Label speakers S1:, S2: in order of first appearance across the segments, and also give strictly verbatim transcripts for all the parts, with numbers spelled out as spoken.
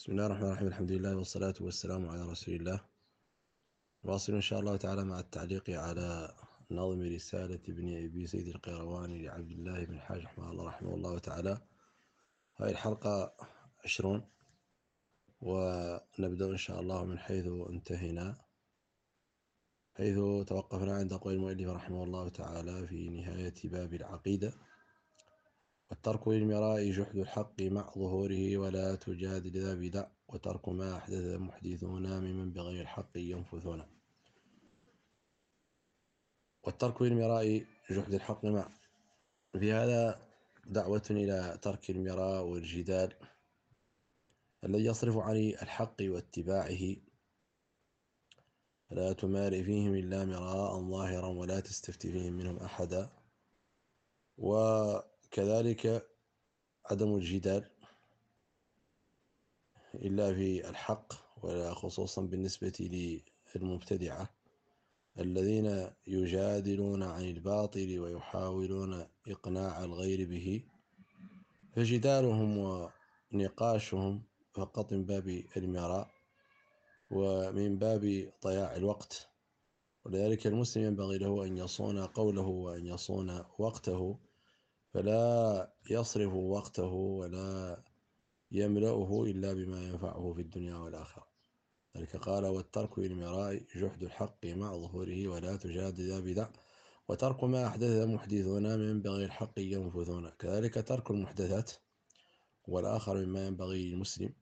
S1: بسم الله الرحمن الرحيم. الحمد لله والصلاة والسلام على رسول الله. واصل إن شاء الله تعالى مع التعليق على نظم رسالة ابن أبي زيد القيرواني لعبد الله بن حاج رحمه الله رحمه الله تعالى. هذه الحلقة عشرون، ونبدأ إن شاء الله من حيث انتهينا، حيث توقفنا عند قول المؤلف رحمه الله تعالى في نهاية باب العقيدة: والترك للمراء جحد الحق مع ظهوره ولا تجادل ذا بدع، وترك ما أحدث محدثون ممن بغير الحق ينفثون. والترك للمراء جحد الحق مع، في هذا دعوة إلى ترك المراء والجدال الذي يصرف عن الحق واتباعه، لا تمارئ فيهم إلا مراء ظاهرا ولا تستفت فيهم منهم أحدا. وكذلك عدم الجدال إلا في الحق، ولا خصوصا بالنسبة للمبتدعة الذين يجادلون عن الباطل ويحاولون إقناع الغير به، فجدالهم ونقاشهم فقط من باب المراء ومن باب ضياع الوقت. ولذلك المسلم ينبغي له أن يصون قوله وأن يصون وقته، فلا يصرف وقته ولا يملأه إلا بما ينفعه في الدنيا والآخرة. ذلك قال: والترك للمراء جحد الحق مع ظهوره ولا تجادل ذا بدع، وترك ما أحدث محدثون من بغير الحق ينفثون. كذلك ترك المحدثات والآخر مما ينبغي للمسلم،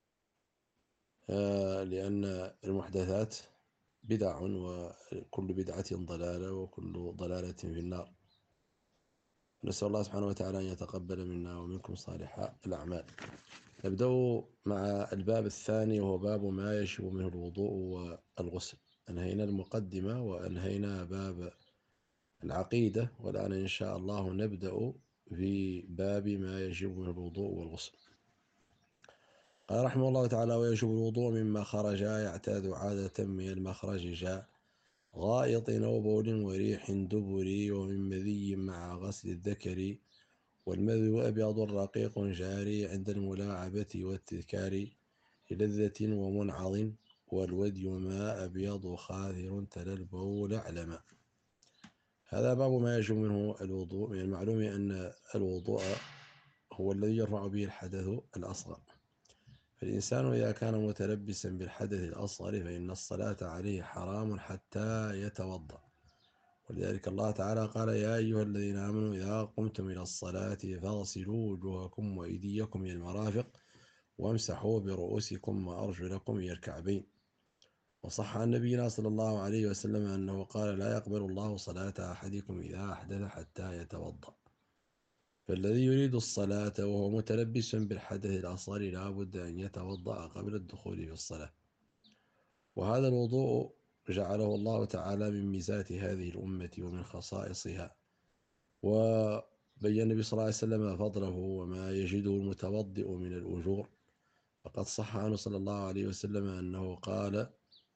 S1: لأن المحدثات بدع، وكل بدعة ضلالة وكل ضلالة في النار. نسأل الله سبحانه وتعالى أن يتقبل منا ومنكم صالح الأعمال. نبدأ مع الباب الثاني، وهو باب ما يجب منه الوضوء والغسل. أنهينا المقدمة وأنهينا باب العقيدة، والآن إن شاء الله نبدأ في باب ما يجب منه الوضوء والغسل. قال رحمه الله تعالى: ويجب الوضوء مما خرج يعتاد عادة من المخرج جاء، غائط أو بول وريح دبري، ومن مذي مع غسل الذكر، والمذي أبيض رقيق جاري عند الملاعبة والتذكار، للذة ومنعض، والودي ما أبيض خاثر تلا البول أعلما. هذا باب ما يجب منه الوضوء. من المعلوم أن الوضوء هو الذي يرفع به الحدث الأصغر، فالإنسان إذا كان متلبسا بالحدث الأصغر فإن الصلاة عليه حرام حتى يتوضأ. ولذلك الله تعالى قال: يا أيها الذين آمنوا إذا قمتم إلى الصلاة فاغسلوا وجوهكم وأيديكم إلى المرافق وامسحوا برؤوسكم وأرجلكم إلى الكعبين. وصح عن نبينا صلى الله عليه وسلم أنه قال: لا يقبل الله صلاة أحدكم إذا أحدث حتى يتوضأ. فالذي يريد الصلاة وهو متلبس بالحدث الأصغر لا بد أن يتوضأ قبل الدخول في الصلاة. وهذا الوضوء جعله الله تعالى من ميزات هذه الأمة ومن خصائصها، وبين النبي صلى الله عليه وسلم فضله وما يجده المتوضئ من الأجور. فقد صح عنه صلى الله عليه وسلم أنه قال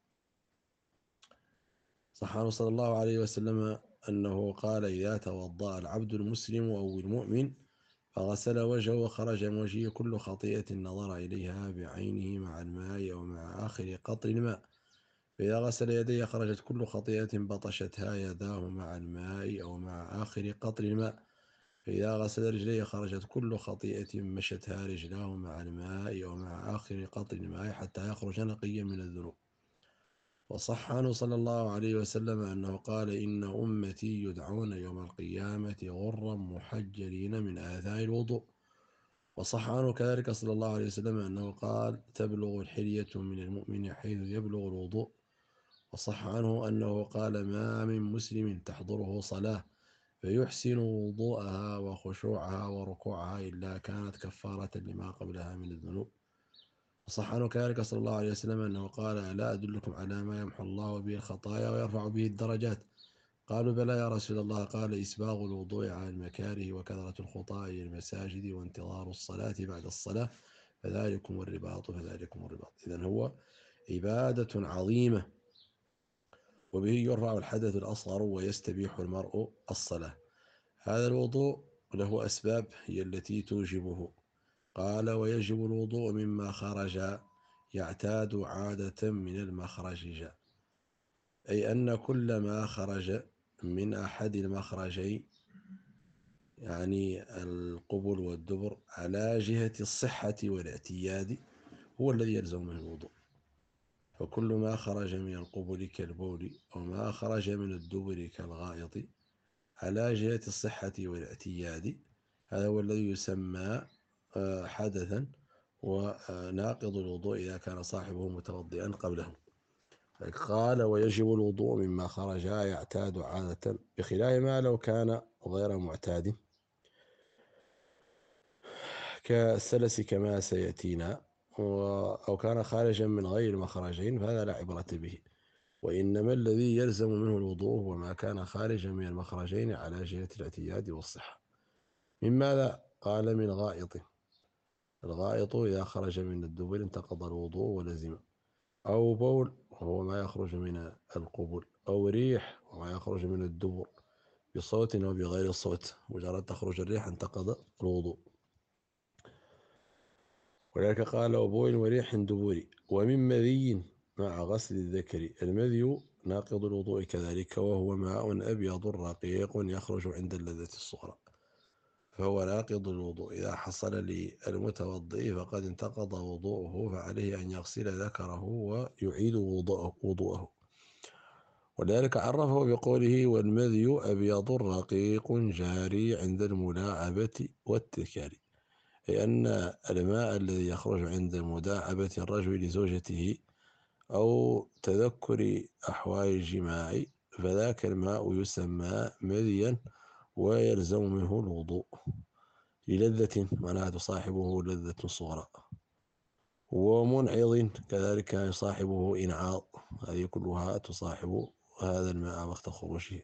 S1: صح عنه صلى الله عليه وسلم أنه قال: إذا توضأ العبد المسلم أو المؤمن فغسل وجهه وخرج من وجهه كل خطيئة نظر إليها بعينه مع الماء أو مع آخر قطر الماء، فإذا غسل يديه خرجت كل خطيئة بطشتها يداه مع الماء أو مع آخر قطر الماء، فإذا غسل رجليه خرجت كل خطيئة مشتها رجلاه مع الماء أو مع آخر قطر الماء حتى يخرج نقيا من الذنوب. وصح عنه صلى الله عليه وسلم أنه قال: إن أمتي يدعون يوم القيامة غرا محجلين من آثار الوضوء. وصح عنه كذلك صلى الله عليه وسلم أنه قال: تبلغ الحلية من المؤمن حيث يبلغ الوضوء. وصح عنه أنه قال: ما من مسلم تحضره صلاة فيحسن وضوءها وخشوعها وركوعها إلا كانت كفارة لما قبلها من الذنوب. وصح عنه كذلك صلى الله عليه وسلم أنه قال: ألا أدلكم على ما يمحو الله به الخطايا ويرفع به الدرجات؟ قالوا: بلى يا رسول الله. قال: إسباغ الوضوء على المكاره وكثرة الخطى إلى المساجد وانتظار الصلاة بعد الصلاة، فذلكم الرباط فذلكم الرباط. إذن هو عبادة عظيمة، وبه يرفع الحدث الأصغر ويستبيح المرء الصلاة. هذا الوضوء له أسباب هي التي توجبه. قال ويجب الوضوء مما خرج يعتاد عادة من المخرج جاء، أي أن كل ما خرج من أحد المخرجين يعني القبل والدبر على جهة الصحة والاعتياد هو الذي يلزم منه الوضوء. فكل ما خرج من القبل كالبول وما خرج من الدبر كالغائط على جهة الصحة والاعتياد هذا هو الذي يسمى حدثا وناقض الوضوء إذا كان صاحبه متوضئا قبله. قال ويجب الوضوء مما خرج يعتاد عادة، بخلاف ما لو كان غير معتاد كالسلس كما سيأتينا، أو كان خارجا من غير مخرجين فهذا لا عبرة به، وإنما الذي يلزم منه الوضوء هو ما كان خارجا من المخرجين على جهة الاعتياد والصحة. من ماذا؟ قال من غائط. الغائط إذا خرج من الدبر انتقض الوضوء ولزم، أو بول وهو ما يخرج من القبل، أو ريح وما يخرج من الدبر بصوت أو بغير صوت، مجرد تخرج الريح انتقض الوضوء. ولذلك قال وبول وريح دبوري. ومن مذي مع غسل الذكر، المذي ناقض الوضوء كذلك، وهو ماء أبيض رقيق يخرج عند اللذة الصغرى، فهو ناقض الوضوء. إذا حصل للمتوضئ فقد انتقض وضوءه، فعليه أن يغسل ذكره ويعيد وضوءه. ولذلك عرفه بقوله والمذي أبيض رقيق جاري عند الملاعبة والتكاري، أي أن الماء الذي يخرج عند مداعبة الرجل لزوجته أو تذكر أحوال الجماع فذاك الماء يسمى مذيا ويلزم منه الوضوء للذة معناها تصاحبه لذة صغرى. ومنعض كذلك يصاحبه إنعاض، هذه كلها تصاحب هذا الماء وقت خروجه.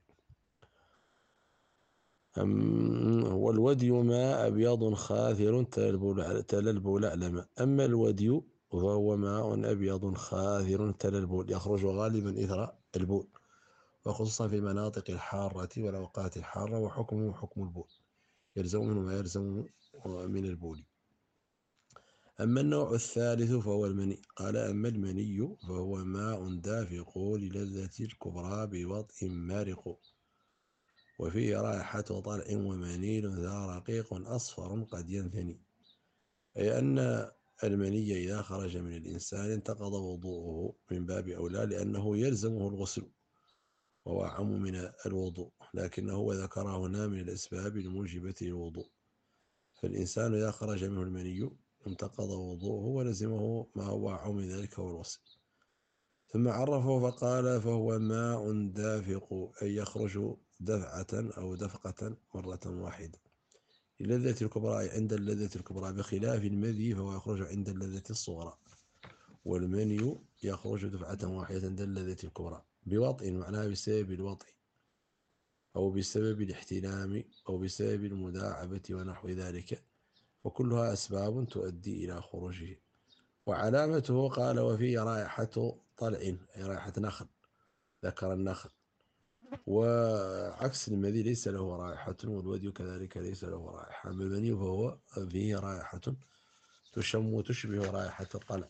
S1: والودي ماء أبيض خاثر تلا البول أعلم. أما الودي فهو ماء أبيض خاثر تلا البول يخرج غالبا إثر البول، وخصوصا في المناطق الحارة والأوقات الحارة، وحكمه حكم البول يلزم منه ما يلزم من البول. أما النوع الثالث فهو المني. قال أما المني فهو ماء دافق للذة الكبرى بوطء مارق، وفيه رائحة طلع ومنيل ذا رقيق أصفر قد ينثني، أي أن المني إذا خرج من الإنسان انتقض وضوءه من باب أولى، لأنه يلزمه الغسل وهو أعم من الوضوء، لكنه ذكر هنا من الأسباب الموجبة للوضوء. فالإنسان إذا خرج منه المني انتقض وضوءه ولزمه ما هو أعم من ذلك هو الغسل. ثم عرفه فقال فهو ماء دافق، أي يخرج دفعة أو دفقة مرة واحدة للذة الكبرى، عند اللذة الكبرى، بخلاف المذي فهو يخرج عند اللذة الصغرى. والمني يخرج دفعة واحدة عند اللذة الكبرى بوطء، معناها بسبب الوطء أو بسبب الاحتلام أو بسبب المداعبة ونحو ذلك، وكلها أسباب تؤدي إلى خروجه. وعلامته قال وفيه رائحة طلع، أي رائحة نخل، ذكر النخل. وعكس المذي ليس له رائحة، والودي كذلك ليس له رائحة. أما المني فهو فيه رائحة تشم وتشبه رائحة الطلع.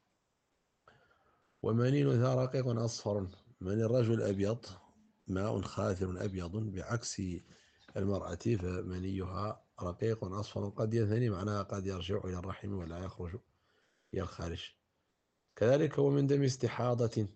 S1: ومنين ذا رقيق أصفر، من الرجل أبيض ماء خاثر أبيض، بعكس المرأة فمنيها رقيق أصفر قد ينثني، معناها قد يرجع إلى الرحم ولا يخرج إلى الخارج. كذلك هو من دم استحاضة،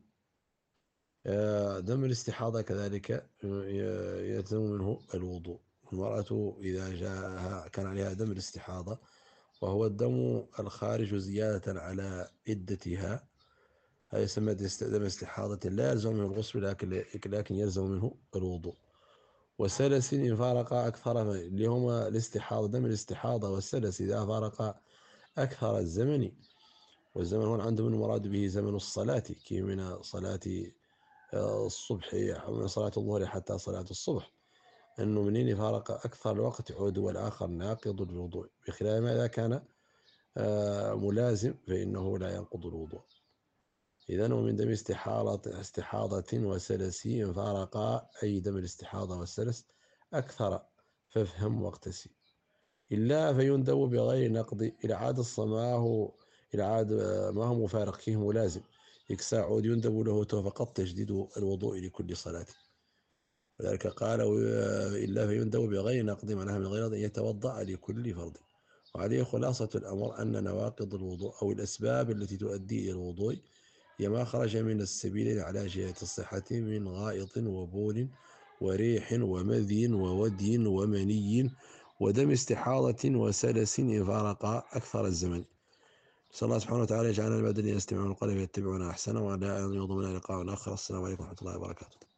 S1: دم الاستحاضة كذلك يلزم منه الوضوء. المرأة إذا جاءها كان عليها دم الاستحاضة وهو الدم الخارج زيادة على عدتها، هذا يسمى دم استحاضة لا يلزم منه الغسل لكن لكن يلزم منه الوضوء. وسلس إن فارق أكثر، اللي هما الاستحاضة، دم الاستحاضة والسلس إذا فارق أكثر الزمن، والزمن هون عندهم المراد به زمن الصلاة، كي من صلاة الصبح من صلاة الظهر حتى صلاة الصبح، أنه منين فارق أكثر الوقت عود والآخر ناقض الوضوء، بخلاف ما إذا كان ملازم فإنه لا ينقض الوضوء. إذن ومن دم استحاضة استحاضة وسلس إن فارقا، أي دم الاستحاضة والسلس أكثر فافهم واقتسي. إلا فيندب بغير نقض إلى الصلاة ما هو إلى ما هو مفارق فيه ملازم يكسى عود يندب له فقط تجديد الوضوء لكل صلاة. ولذلك قال إلا فيندب بغير نقض معناها من غير أن يتوضأ لكل فرض. وعليه خلاصة الأمر أن نواقض الوضوء أو الأسباب التي تؤدي إلى الوضوء هي ما خرج من السبيل على جهة الصحة من غائط وبول وريح ومذي وودي ومني ودم استحاضة وسلس إن فارق أكثر الزمن. نسأل الله سبحانه وتعالى يجعلنا من الذين يستمعون القول فيتبعون أحسنه ولا يضمن لقاء آخر. السلام عليكم ورحمة الله وبركاته.